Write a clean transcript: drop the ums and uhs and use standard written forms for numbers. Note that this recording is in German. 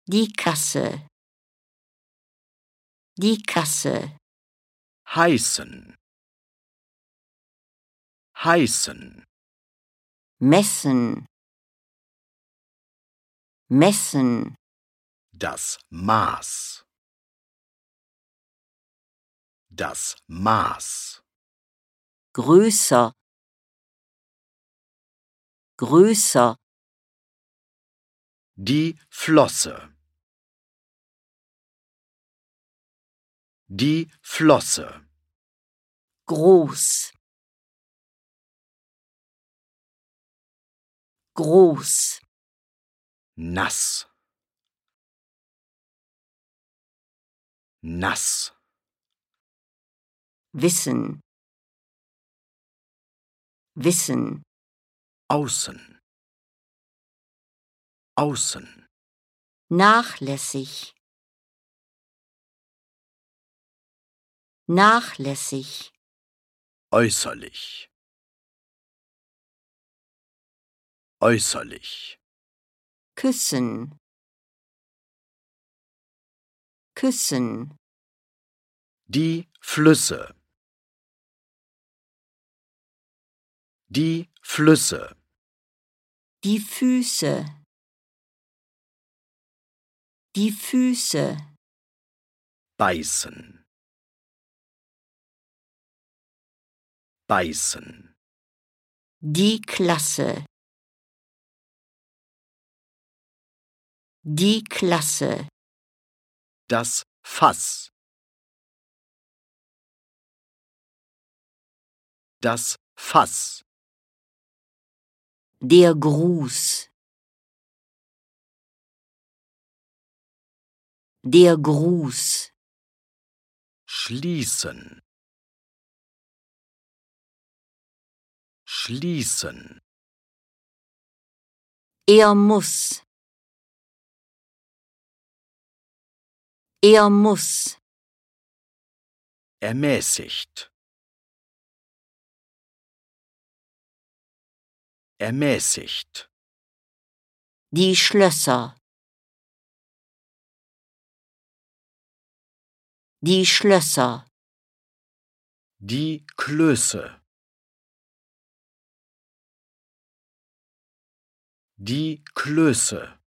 Die Kasse. Die Kasse. heißen, heißen, Messen. Messen. das Maß, das Maß, Größer. Größer. die Flosse, die Flosse, Groß. Groß. nass, nass, Wissen. Wissen. außen, außen, Nachlässig. Nachlässig. äußerlich, äußerlich, Küssen. Küssen. die Flüsse, die Flüsse, Die Füße. Die Füße. beißen, beißen, Die Klasse. Die Klasse. das Fass, das Fass, Der Gruß. Der Gruß. schließen, schließen, Er muss. Er muss. ermäßigt, ermäßigt, Die Schlösser. Die Schlösser. die Klöße, die Klöße,